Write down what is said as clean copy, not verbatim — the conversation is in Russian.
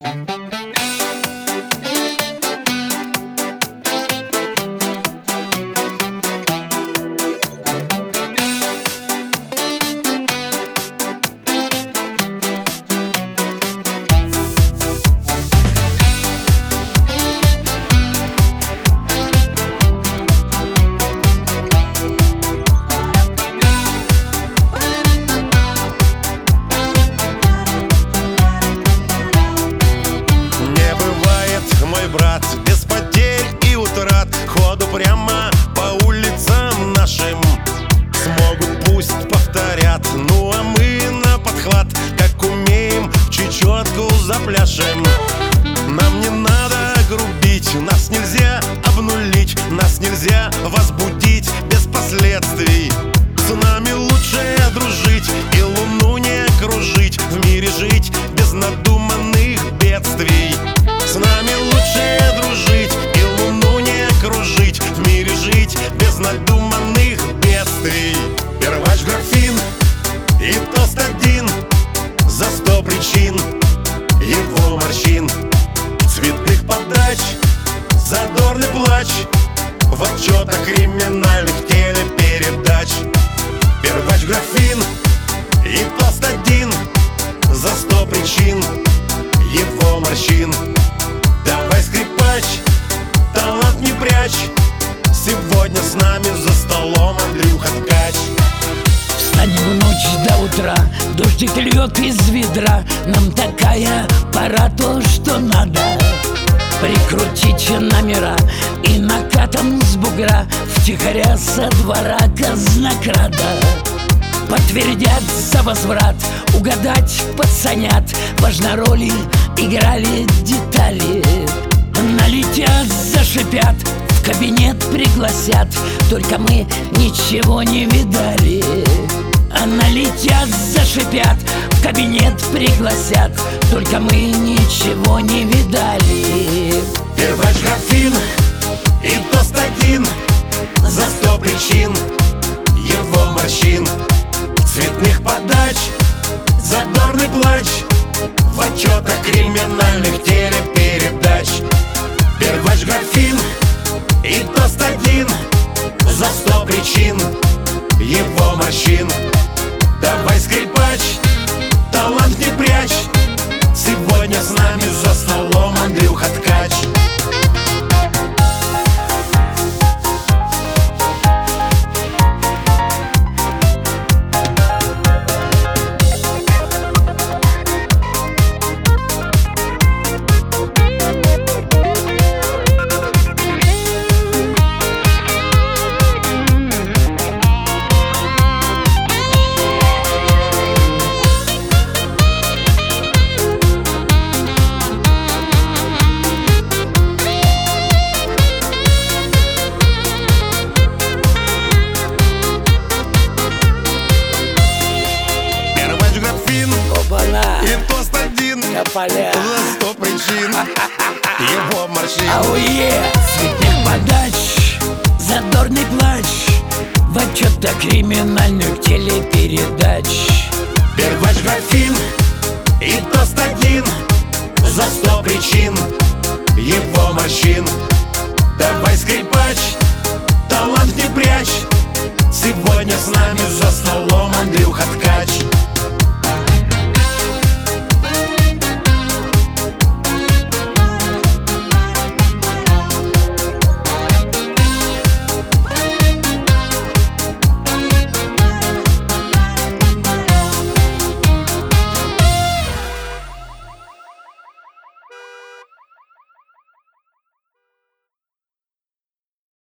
Брат, без потерь и утрат, ходу прямо по улицам нашим. Смогут, пусть повторят, ну а мы на подхват, как умеем, чечетку запляшем. Нам не надо грубить, нас нельзя обнулить, нас нельзя возбудить без последствий. С нами лучше дружить и луну не кружить, в мире жить без надуманных бедствий. С нами лучше дружить и луну не кружить, в мире жить без надуманных бедствий. Первач графин и тост один за 100 причин его морщин, цветных подач, задорный плач в отчетах криминальных телепередач. Первач графин и тост один за 100 причин его морщин. Давай, скрипач, талант не прячь, сегодня с нами за столом Андрюха Ткач. Встанем в ночь до утра, дождик льет из ведра. Нам такая пора, то, что надо. Прикрутить номера и накатом с бугра втихаря со двора казнокрада. Подтвердят за возврат, угадать пацанят. Важно, роли играли детали. Налетят, зашипят, в кабинет пригласят, только мы ничего не видали. Налетят, зашипят, в кабинет пригласят, только мы ничего не видали. Первач графин и тост один за 100 причин его морщин, цветных подач, задорный плач в отчетах криминальных телепередач. Первач графин и тост один за 100 причин его морщин. Давай, скрипач, талант не прячь, сегодня с нами за столом Андрюха Ткач. И тост один на поля за 100 причин его морщин. Ауе, цветных подач, задорный плач в отчетах криминальных телепередач. Первач графин и тост один за 100 причин его морщин. Давай, скрипач, талант не прячь, сегодня с нами за столом Андрюха Ткач.